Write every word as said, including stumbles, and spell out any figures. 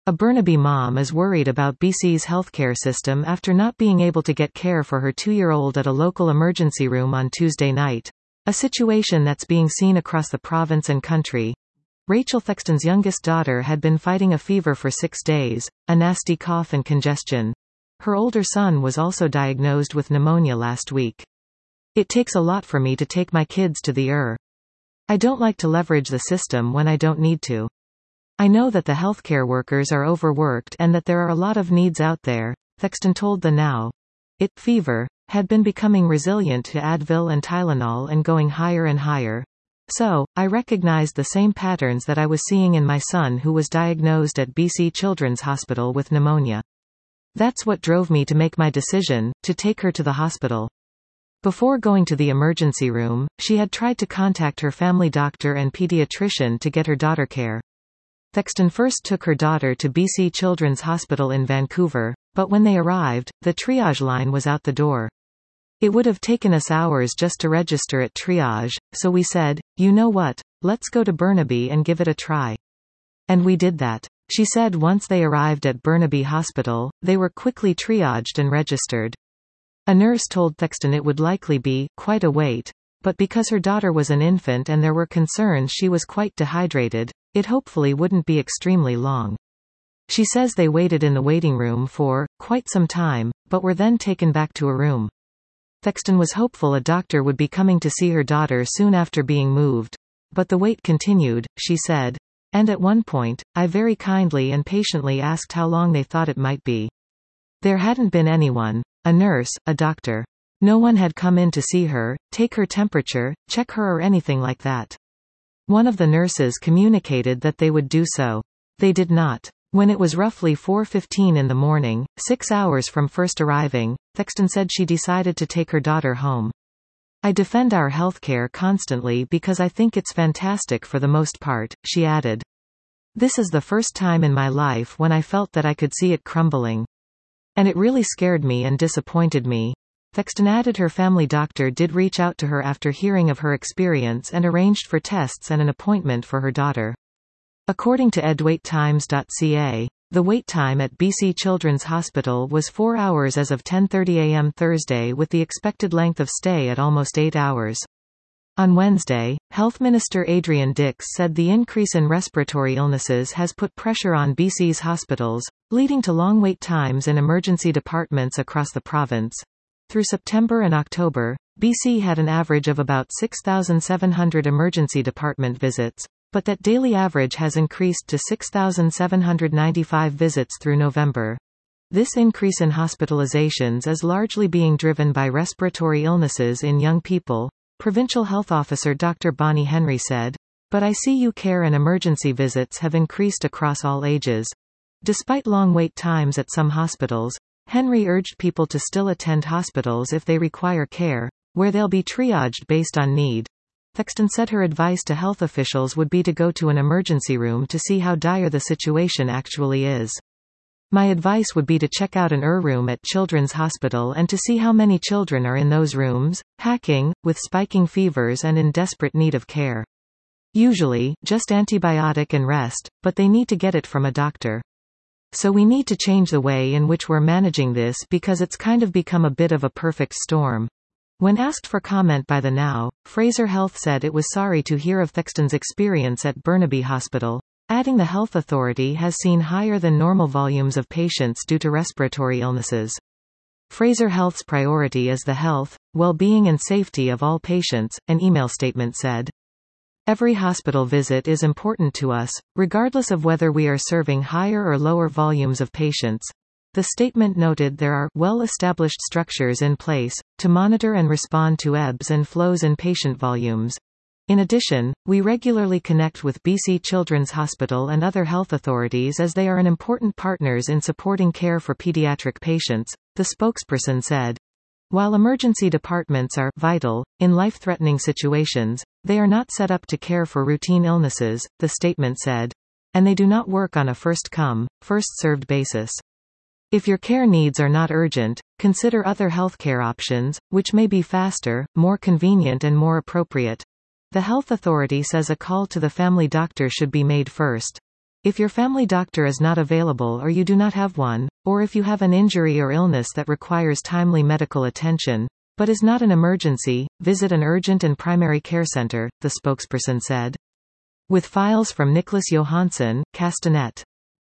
A Burnaby mom is worried about B C's healthcare system after not being able to get care for her two-year-old at a local emergency room on Tuesday night. A situation that's being seen across the province and country. Rachel Thexton's youngest daughter had been fighting a fever for six days, a nasty cough and congestion. Her older son was also diagnosed with pneumonia last week. It takes a lot for me to take my kids to the E R. I don't like to leverage the system when I don't need to. I know that the healthcare workers are overworked and that there are a lot of needs out there, Thexton told the Now. It, fever, had been becoming resilient to Advil and Tylenol and going higher and higher. So, I recognized the same patterns that I was seeing in my son who was diagnosed at B C Children's Hospital with pneumonia. That's what drove me to make my decision, to take her to the hospital. Before going to the emergency room, she had tried to contact her family doctor and pediatrician to get her daughter care. Thexton first took her daughter to B C Children's Hospital in Vancouver, but when they arrived, the triage line was out the door. It would have taken us hours just to register at triage, so we said, you know what, let's go to Burnaby and give it a try. And we did that. She said once they arrived at Burnaby Hospital, they were quickly triaged and registered. A nurse told Thexton it would likely be quite a wait, but because her daughter was an infant and there were concerns she was quite dehydrated, it hopefully wouldn't be extremely long. She says they waited in the waiting room for quite some time, but were then taken back to a room. Thexton was hopeful a doctor would be coming to see her daughter soon after being moved. But the wait continued, she said. And at one point, I very kindly and patiently asked how long they thought it might be. There hadn't been anyone, a nurse, a doctor. No one had come in to see her, take her temperature, check her or anything like that. One of the nurses communicated that they would do so. They did not. When it was roughly four fifteen in the morning, six hours from first arriving, Thexton said she decided to take her daughter home. I defend our healthcare constantly because I think it's fantastic for the most part, she added. This is the first time in my life when I felt that I could see it crumbling. And it really scared me and disappointed me. Thexton added her family doctor did reach out to her after hearing of her experience and arranged for tests and an appointment for her daughter. According to edwait times dot c a, the wait time at B C Children's Hospital was four hours as of ten thirty a m Thursday with the expected length of stay at almost eight hours. On Wednesday, Health Minister Adrian Dix said the increase in respiratory illnesses has put pressure on B C's hospitals, leading to long wait times in emergency departments across the province. Through September and October, B C had an average of about six thousand seven hundred emergency department visits, but that daily average has increased to six thousand seven hundred ninety-five visits through November. This increase in hospitalizations is largely being driven by respiratory illnesses in young people, Provincial Health Officer Doctor Bonnie Henry said, but I C U care and emergency visits have increased across all ages. Despite long wait times at some hospitals, Henry urged people to still attend hospitals if they require care, where they'll be triaged based on need. Thexton said her advice to health officials would be to go to an emergency room to see how dire the situation actually is. My advice would be to check out an E R room at Children's Hospital and to see how many children are in those rooms, hacking, with spiking fevers and in desperate need of care. Usually, just antibiotic and rest, but they need to get it from a doctor. So we need to change the way in which we're managing this because it's kind of become a bit of a perfect storm. When asked for comment by the Now, Fraser Health said it was sorry to hear of Thexton's experience at Burnaby Hospital, adding the health authority has seen higher than normal volumes of patients due to respiratory illnesses. Fraser Health's priority is the health, well-being and safety of all patients, an email statement said. Every hospital visit is important to us, regardless of whether we are serving higher or lower volumes of patients. The statement noted there are well-established structures in place to monitor and respond to ebbs and flows in patient volumes. In addition, we regularly connect with B C Children's Hospital and other health authorities as they are an important partners in supporting care for pediatric patients, the spokesperson said. While emergency departments are vital in life-threatening situations, they are not set up to care for routine illnesses, the statement said. And they do not work on a first-come, first-served basis. If your care needs are not urgent, consider other healthcare options, which may be faster, more convenient and more appropriate. The health authority says a call to the family doctor should be made first. If your family doctor is not available or you do not have one, or if you have an injury or illness that requires timely medical attention, but is not an emergency, visit an urgent and primary care center, the spokesperson said. With files from Nicholas Johansson, Castanet.